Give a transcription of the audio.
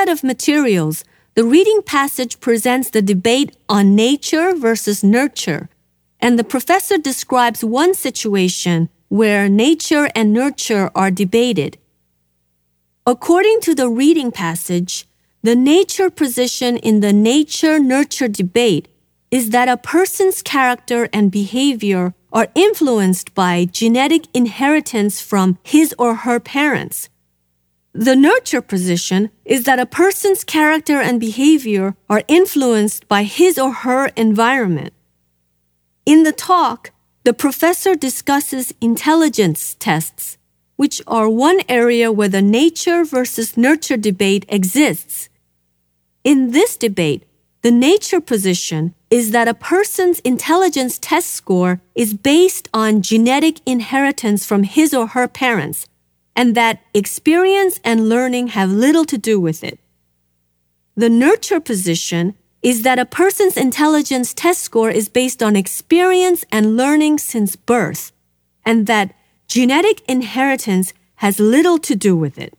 set of materials, the reading passage presents the debate on nature versus nurture, and the professor describes one situation where nature and nurture are debated. According to the reading passage, the nature position in the nature-nurture debate is that a person's character and behavior are influenced by genetic inheritance from his or her parents. The nurture position is that a person's character and behavior are influenced by his or her environment. In the talk, the professor discusses intelligence tests, which are one area where the nature versus nurture debate exists. In this debate, the nature position is that a person's intelligence test score is based on genetic inheritance from his or her parents, and that experience and learning have little to do with it. The nurture position is that a person's intelligence test score is based on experience and learning since birth, and that genetic inheritance has little to do with it.